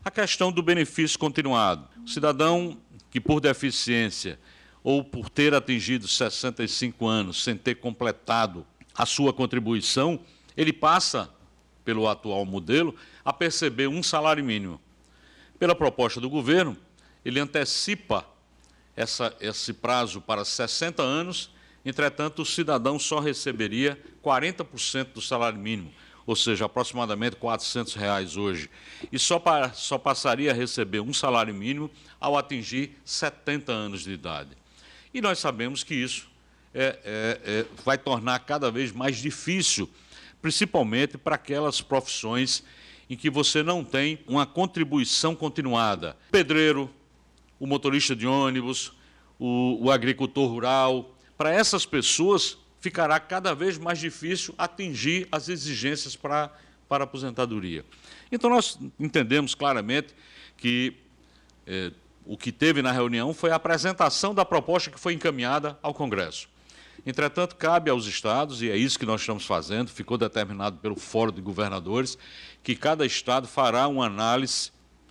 A questão do benefício continuado. O cidadão que, por deficiência ou por ter atingido 65 anos sem ter completado a sua contribuição, ele passa, pelo atual modelo, a perceber um salário mínimo. Pela proposta do governo, ele antecipa esse prazo para 60 anos, entretanto, o cidadão só receberia 40% do salário mínimo, ou seja, aproximadamente R$ 400 hoje, e só passaria a receber um salário mínimo ao atingir 70 anos de idade. E nós sabemos que isso vai tornar cada vez mais difícil, principalmente para aquelas profissões em que você não tem uma contribuição continuada. Pedreiro, o motorista de ônibus, o agricultor rural. Para essas pessoas, ficará cada vez mais difícil atingir as exigências para a aposentadoria. Então, nós entendemos claramente que o que teve na reunião foi a apresentação da proposta que foi encaminhada ao Congresso. Entretanto, cabe aos estados, e é isso que nós estamos fazendo, ficou determinado pelo Fórum de Governadores, que cada estado fará uma análise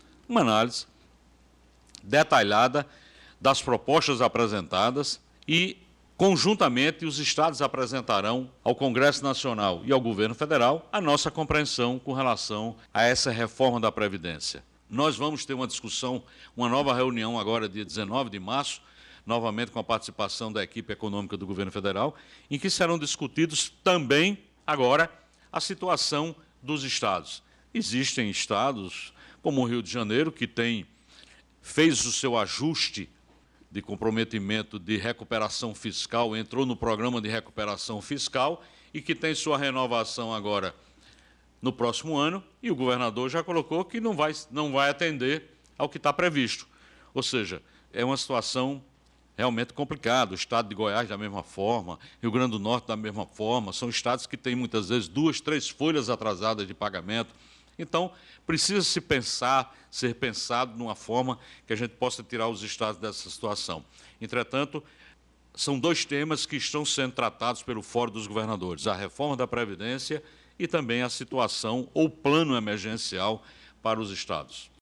detalhada das propostas apresentadas e, conjuntamente, os estados apresentarão ao Congresso Nacional e ao Governo Federal a nossa compreensão com relação a essa reforma da Previdência. Nós vamos ter uma discussão, uma nova reunião agora, dia 19 de março, novamente com a participação da equipe econômica do Governo Federal, em que serão discutidos também, agora, a situação dos estados. Existem estados, como o Rio de Janeiro, que fez o seu ajuste de comprometimento de recuperação fiscal, entrou no programa de recuperação fiscal e que tem sua renovação agora no próximo ano, e o governador já colocou que não vai atender ao que está previsto. Ou seja, é uma situação realmente complicado. O estado de Goiás da mesma forma, Rio Grande do Norte da mesma forma, são estados que têm muitas vezes 2, 3 folhas atrasadas de pagamento. Então, precisa ser pensado de uma forma que a gente possa tirar os estados dessa situação. Entretanto, são 2 temas que estão sendo tratados pelo Fórum dos Governadores: a reforma da Previdência e também a situação ou plano emergencial para os estados.